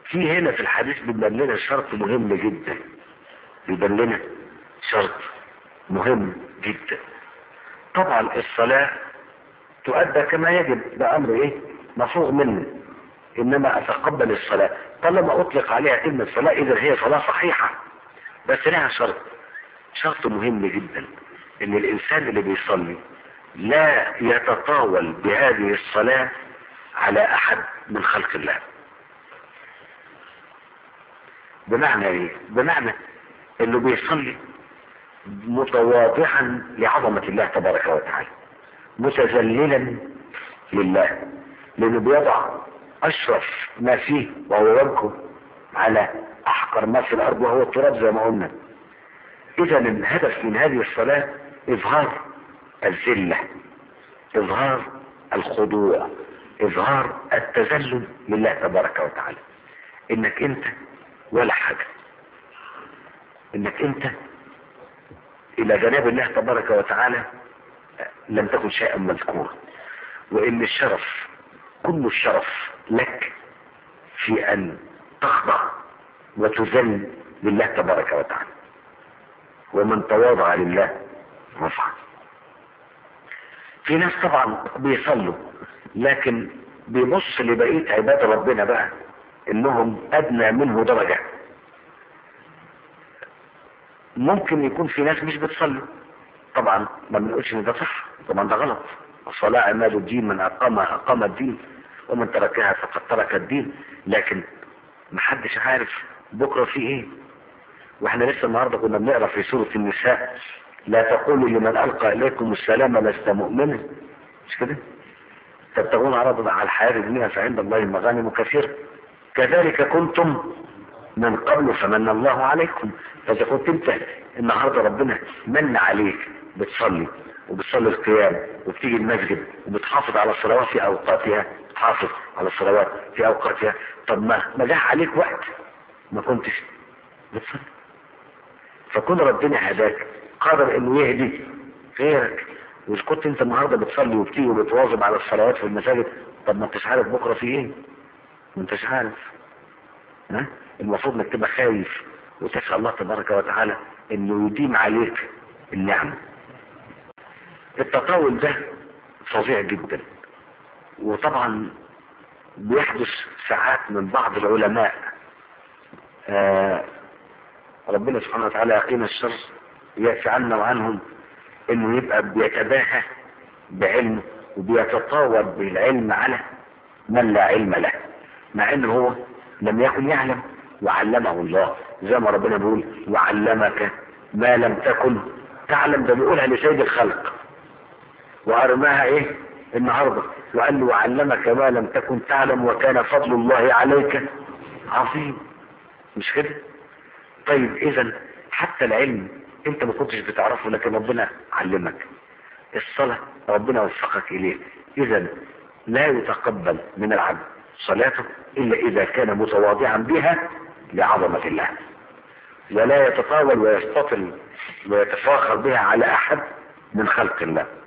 في هنا في الحديث بيبين لنا شرط مهم جدا، بيبين لنا شرط مهم جدا. طبعا الصلاة تؤدى كما يجب، ده امر ايه مفروغ منه، انما اتقبل الصلاة طالما اطلق عليها كلمة صلاة اذا هي صلاة صحيحة، بس لها شرط مهم جدا، ان الانسان اللي بيصلي لا يتطاول بهذه الصلاة على احد من خلق الله. بمعنى ايه؟ بمعنى انه بيصلي متواضعا لعظمة الله تبارك وتعالى، متذللا لله، لانه بيضع اشرف ما فيه وهو وجهه على احقر ما في الارض وهو التراب زي ما قلنا. اذا الهدف من هذه الصلاة اظهار الذلة، اظهار الخضوع، اظهار التذلل لله تبارك وتعالى، انك انت ولا حاجة، انك انت الى جناب الله تبارك وتعالى لم تكن شيئا مذكورا، وان الشرف كل الشرف لك في ان تخضع وتذل لله تبارك وتعالى، ومن تواضع لله رفع. في ناس طبعا بيصلوا لكن بيبص لبقية عباد ربنا بقى انهم ادنى منه درجة. ممكن يكون في ناس مش بتصلي، طبعا ما بنقولش ان ده صح، طبعا ده غلط. الصلاة عماد الدين، من اقام الدين ومن تركها فقد ترك الدين، لكن محدش عارف بكرة في ايه. واحنا لسه النهاردة كنا بنقرأ في سورة النساء لا تقولوا لمن القى اليكم السلام لست مؤمنا، مش كده؟ تبتغون عرضا على الحياة الدنيا فعند الله مغانم كثيرة، كذلك كنتم من قبل فمن الله عليكم. فاذا كنت انت النهارده ربنا من عليك بتصلي وبتصلي القيام وبتيجي المسجد وبتحافظ على الصلوات في اوقاتها، حافظ على الصلوات في اوقاتها، طب ما جه عليك وقت ما كنتش بتصلي، فكون ربنا هداك قادر انه يهدي غيرك. واذا كنت انت النهارده بتصلي وبتيجي وبتواظب على الصلوات في المساجد، طب ما انتش عارف بكره في ايه، ما انتش عارف. ها؟ المفروض انك تبقى خايف وتسأل الله تبارك وتعالى انه يديم عليك النعمة. التطاول ده فظيع جدا، وطبعا بيحدث ساعات من بعض العلماء، ربنا سبحانه وتعالى يقينا الشر يأتي عنا وعنهم، انه يبقى بيتباهى بعلمه وبيتطاول بالعلم على من لا علم له، مع انه هو لم يكن يعلم وعلمه الله، زي ما ربنا بيقول وعلمك ما لم تكن تعلم. ده بيقولها لسيد الخلق وارماها ايه النهارده، وقال له وعلمك ما لم تكن تعلم وكان فضل الله عليك عظيم، مش كده؟ طيب اذا حتى العلم انت ما كنتش بتعرفه لكن ربنا علمك. الصلاة ربنا وفقك اليه، اذا لا يتقبل من العبد صلاته الا اذا كان متواضعا بها لعظمة الله، ولا يتطاول ويستطل ويتفاخر بها على احد من خلق الله.